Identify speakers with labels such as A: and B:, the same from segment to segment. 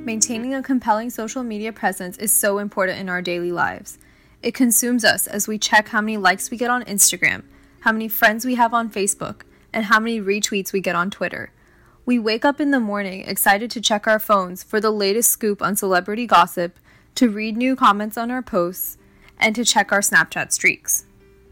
A: Maintaining a compelling social media presence is so important in our daily lives. It consumes us as we check how many likes we get on Instagram, how many friends we have on Facebook, and how many retweets we get on Twitter. We wake up in the morning excited to check our phones for the latest scoop on celebrity gossip, to read new comments on our posts, and to check our Snapchat streaks.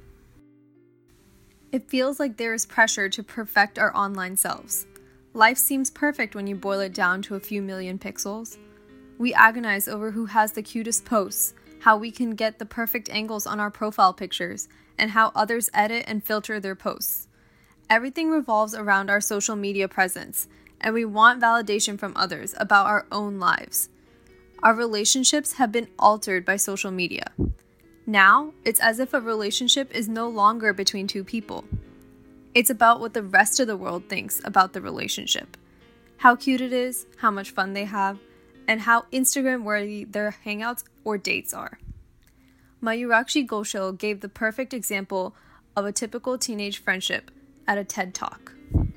A: It feels like there is pressure to perfect our online selves. Life seems perfect when you boil it down to a few million pixels. We agonize over who has the cutest posts, how we can get the perfect angles on our profile pictures, and how others edit and filter their posts. Everything revolves around our social media presence, and we want validation from others about our own lives. Our relationships have been altered by social media. Now, it's as if a relationship is no longer between two people. It's about what the rest of the world thinks about the relationship. How cute it is, how much fun they have, and how Instagram-worthy their hangouts or dates are. Mayurakshi Ghoshal gave the perfect example of a typical teenage friendship at a TED Talk.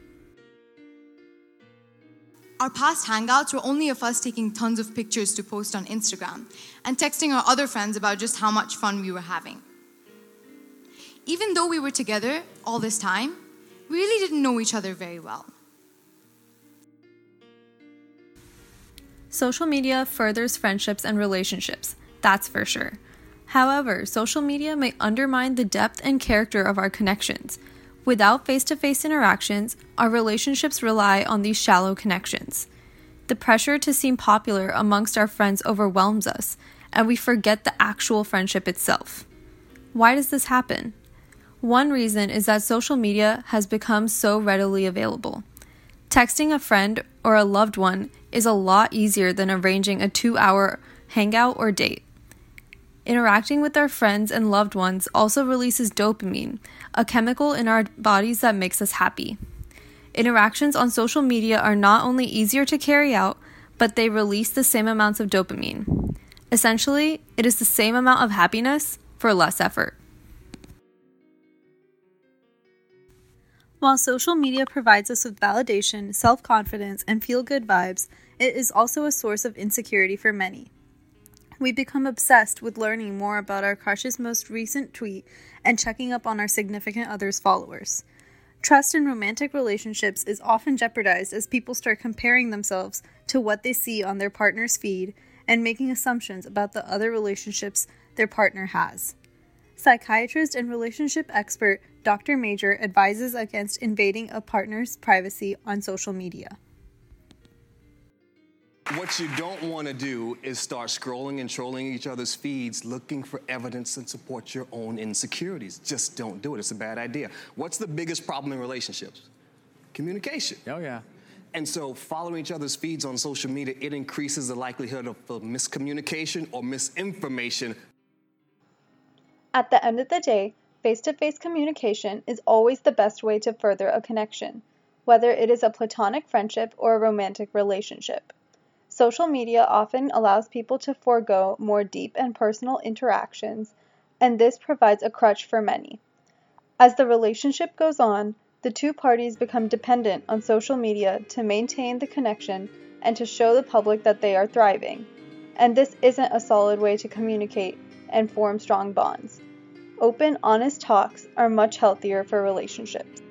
B: Our past hangouts were only of us taking tons of pictures to post on Instagram and texting our other friends about just how much fun we were having. Even though we were together all this time, we really didn't know each other very well.
A: Social media furthers friendships and relationships, that's for sure. However, social media may undermine the depth and character of our connections. Without face-to-face interactions, our relationships rely on these shallow connections. The pressure to seem popular amongst our friends overwhelms us, and we forget the actual friendship itself. Why does this happen? One reason is that social media has become so readily available. Texting a friend or a loved one is a lot easier than arranging a 2-hour hangout or date. Interacting with our friends and loved ones also releases dopamine, a chemical in our bodies that makes us happy. Interactions on social media are not only easier to carry out, but they release the same amounts of dopamine. Essentially, it is the same amount of happiness for less effort. While social media provides us with validation, self-confidence, and feel-good vibes, it is also a source of insecurity for many. We become obsessed with learning more about our crush's most recent tweet and checking up on our significant other's followers. Trust in romantic relationships is often jeopardized as people start comparing themselves to what they see on their partner's feed and making assumptions about the other relationships their partner has. Psychiatrist and relationship expert Dr. Major advises against invading a partner's privacy on social media.
C: What you don't want to do is start scrolling and trolling each other's feeds looking for evidence and support your own insecurities. Just don't do it. It's a bad idea. What's the biggest problem in relationships? Communication.
D: Oh, yeah.
C: And so following each other's feeds on social media, it increases the likelihood of miscommunication or misinformation.
A: At the end of the day, face-to-face communication is always the best way to further a connection, whether it is a platonic friendship or a romantic relationship. Social media often allows people to forego more deep and personal interactions, and this provides a crutch for many. As the relationship goes on, the two parties become dependent on social media to maintain the connection and to show the public that they are thriving. And this isn't a solid way to communicate and form strong bonds. Open, honest talks are much healthier for relationships.